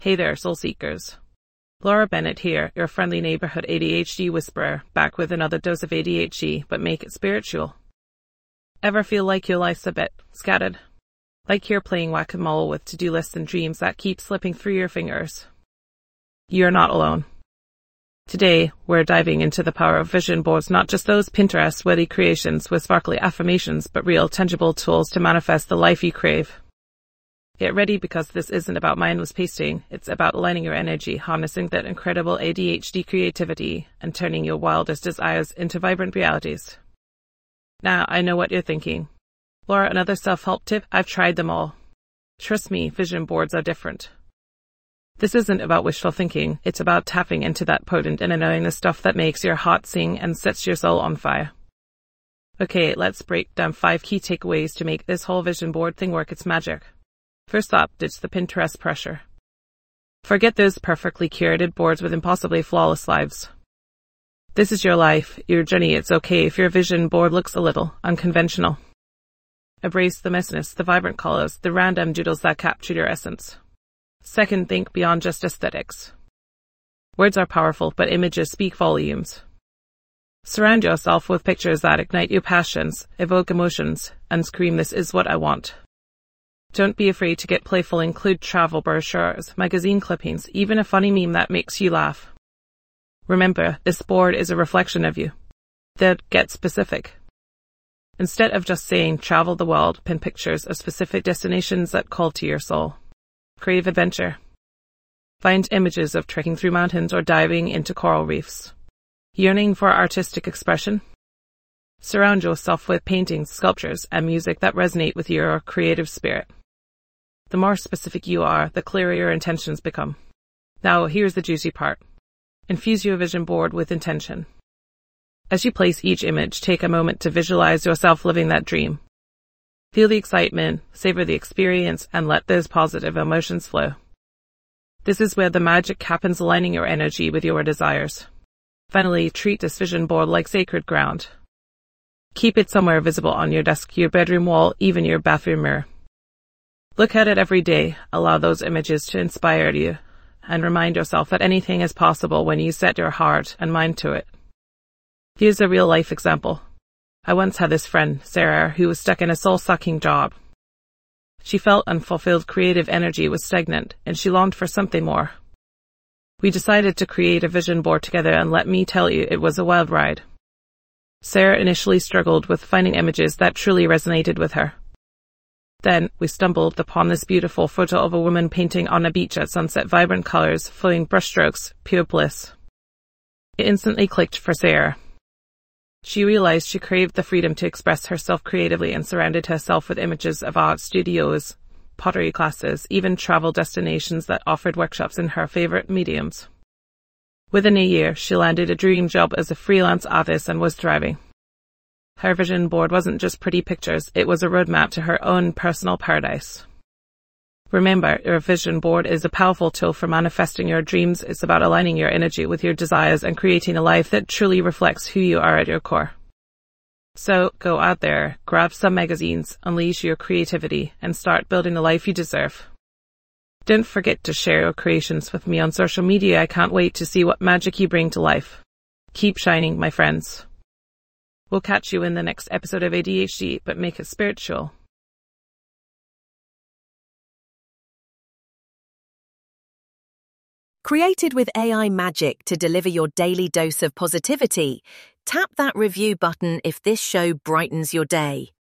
Hey there, soul seekers. Laura Bennett here, your friendly neighborhood ADHD whisperer, back with another dose of ADHD, but make it spiritual. Ever feel like your life's a bit scattered? Like you're playing whack-a-mole with to-do lists and dreams that keep slipping through your fingers? You're not alone. Today, we're diving into the power of vision boards, not just those Pinterest-worthy creations with sparkly affirmations, but real, tangible tools to manifest the life you crave. Get ready, because this isn't about mindless pasting. It's about aligning your energy, harnessing that incredible ADHD creativity, and turning your wildest desires into vibrant realities. Now, I know what you're thinking. Laura, another self-help tip? I've tried them all. Trust me, vision boards are different. This isn't about wishful thinking. It's about tapping into that potent inner knowing, the stuff that makes your heart sing and sets your soul on fire. Okay, let's break down 5 key takeaways to make this whole vision board thing work its magic. First up, ditch the Pinterest pressure. Forget those perfectly curated boards with impossibly flawless lives. This is your life, your journey. It's okay if your vision board looks a little unconventional. Embrace the messiness, the vibrant colors, the random doodles that capture your essence. Second, think beyond just aesthetics. Words are powerful, but images speak volumes. Surround yourself with pictures that ignite your passions, evoke emotions, and scream, "This is what I want." Don't be afraid to get playful. Include travel brochures, magazine clippings, even a funny meme that makes you laugh. Remember, this board is a reflection of you. Then get specific. Instead of just saying travel the world, pin pictures of specific destinations that call to your soul. Crave adventure. Find images of trekking through mountains or diving into coral reefs. Yearning for artistic expression? Surround yourself with paintings, sculptures, and music that resonate with your creative spirit. The more specific you are, the clearer your intentions become. Now, here's the juicy part. Infuse your vision board with intention. As you place each image, take a moment to visualize yourself living that dream. Feel the excitement, savor the experience, and let those positive emotions flow. This is where the magic happens, aligning your energy with your desires. Finally, treat this vision board like sacred ground. Keep it somewhere visible on your desk, your bedroom wall, even your bathroom mirror. Look at it every day, allow those images to inspire you, and remind yourself that anything is possible when you set your heart and mind to it. Here's a real-life example. I once had this friend, Sarah, who was stuck in a soul-sucking job. She felt unfulfilled, creative energy was stagnant, and she longed for something more. We decided to create a vision board together, and let me tell you, it was a wild ride. Sarah initially struggled with finding images that truly resonated with her. Then, we stumbled upon this beautiful photo of a woman painting on a beach at sunset, vibrant colors, flowing brushstrokes, pure bliss. It instantly clicked for Sarah. She realized she craved the freedom to express herself creatively and surrounded herself with images of art studios, pottery classes, even travel destinations that offered workshops in her favorite mediums. Within a year, she landed a dream job as a freelance artist and was thriving. Her vision board wasn't just pretty pictures, it was a roadmap to her own personal paradise. Remember, your vision board is a powerful tool for manifesting your dreams. It's about aligning your energy with your desires and creating a life that truly reflects who you are at your core. So, go out there, grab some magazines, unleash your creativity, and start building the life you deserve. Don't forget to share your creations with me on social media. I can't wait to see what magic you bring to life. Keep shining, my friends. We'll catch you in the next episode of ADHD, but make it spiritual. Created with AI magic to deliver your daily dose of positivity, tap that review button if this show brightens your day.